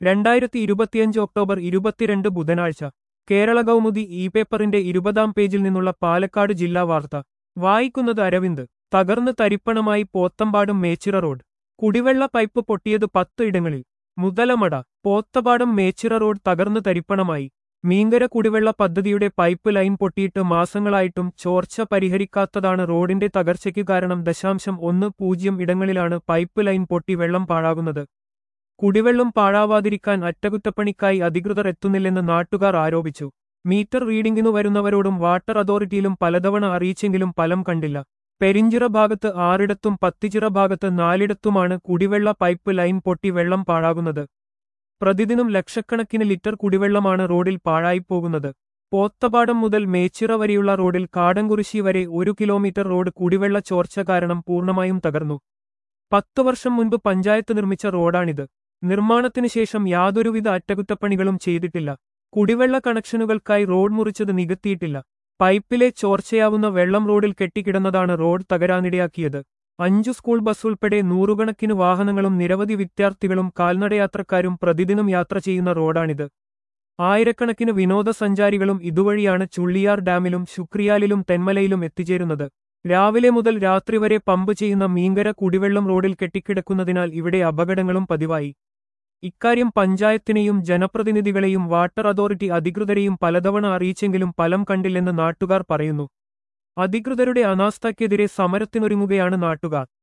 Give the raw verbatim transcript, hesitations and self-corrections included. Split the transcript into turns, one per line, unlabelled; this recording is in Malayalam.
രണ്ടായിരത്തി ഇരുപത്തിയഞ്ച് ഒക്ടോബർ ഇരുപത്തിരണ്ട് ബുധനാഴ്ച കേരള കൗമുദി ഇ പേപ്പറിന്റെ ഇരുപതാം പേജിൽ നിന്നുള്ള പാലക്കാട് ജില്ലാ വാർത്ത വായിക്കുന്നത് അരവിന്ദ്. തകർന്ന് തരിപ്പണമായി പോത്തമ്പാടും മേച്ചിറ റോഡ്. കുടിവെള്ള പൈപ്പ് പൊട്ടിയത് പത്ത് ഇടങ്ങളിൽ. മുതലമട. പോത്തപാടം മേച്ചിറ റോഡ് തകർന്ന് തരിപ്പണമായി. മീങ്കര കുടിവെള്ള പദ്ധതിയുടെ പൈപ്പ് ലൈൻ പൊട്ടിയിട്ട് മാസങ്ങളായിട്ടും ചോർച്ച പരിഹരിക്കാത്തതാണ് റോഡിന്റെ തകർച്ചയ്ക്ക് കാരണം. ദശാംശം ഒന്ന് പൂജ്യം ഇടങ്ങളിലാണ് പൈപ്പ് ലൈൻ പൊട്ടി വെള്ളം പാഴാകുന്നത്. കുടിവെള്ളം പാഴാവാതിരിക്കാൻ അറ്റകുറ്റപ്പണിക്കായി അധികൃതർ എത്തുന്നില്ലെന്ന് നാട്ടുകാർ ആരോപിച്ചു. മീറ്റർ റീഡിംഗിനു വരുന്നവരോടും വാട്ടർ അതോറിറ്റിയിലും പലതവണ അറിയിച്ചെങ്കിലും ഫലം കണ്ടില്ല. പെരിഞ്ചിറ ഭാഗത്ത് ആറിടത്തും പത്തിച്ചിറ ഭാഗത്ത് നാലിടത്തുമാണ് കുടിവെള്ള പൈപ്പ് ലൈൻ പൊട്ടി വെള്ളം പാഴാകുന്നത്. പ്രതിദിനം ലക്ഷക്കണക്കിന് ലിറ്റർ കുടിവെള്ളമാണ് റോഡിൽ പാഴായിപ്പോകുന്നത്. പോത്തപാടം മുതൽ മേച്ചിറ വരെയുള്ള റോഡിൽ കാടൻകുരിശി വരെ ഒരു കിലോമീറ്റർ റോഡ് കുടിവെള്ള ചോർച്ച കാരണം പൂർണ്ണമായും തകർന്നു. പത്തു വർഷം മുൻപ് പഞ്ചായത്ത് നിർമ്മിച്ച റോഡാണിത്. നിർമ്മാണത്തിന് ശേഷം യാതൊരുവിധ അറ്റകുറ്റപ്പണികളും ചെയ്തിട്ടില്ല. കുടിവെള്ള കണക്ഷനുകൾക്കായി റോഡ് മുറിച്ചത് നികത്തിയിട്ടില്ല. പൈപ്പിലെ ചോർച്ചയാവുന്ന വെള്ളം റോഡിൽ കെട്ടിക്കിടന്നതാണ് റോഡ് തകരാനിടയാക്കിയത്. അഞ്ചു സ്കൂൾ ബസ് ഉൾപ്പെടെ നൂറുകണക്കിന് വാഹനങ്ങളും നിരവധി വിദ്യാർത്ഥികളും കാൽനടയാത്രക്കാരും പ്രതിദിനം യാത്ര ചെയ്യുന്ന റോഡാണിത്. ആയിരക്കണക്കിന് വിനോദസഞ്ചാരികളും ഇതുവഴിയാണ് ചുള്ളിയാർ ഡാമിലും ശുക്രിയാലിലും തെന്മലയിലും എത്തിച്ചേരുന്നത്. രാവിലെ മുതൽ രാത്രി വരെ പമ്പ് ചെയ്യുന്ന മീങ്കര കുടിവെള്ളം റോഡിൽ കെട്ടിക്കിടക്കുന്നതിനാൽ ഇവിടെ അപകടങ്ങളും പതിവായി. ഇക്കാര്യം പഞ്ചായത്തിനെയും ജനപ്രതിനിധികളെയും വാട്ടർ അതോറിറ്റി അധികൃതരെയും പലതവണ അറിയിച്ചെങ്കിലും ഫലം കണ്ടില്ലെന്ന് നാട്ടുകാർ പറയുന്നു. അധികൃതരുടെ അനാസ്ഥയ്ക്കെതിരെ സമരത്തിനൊരുങ്ങുകയാണ് നാട്ടുകാർ.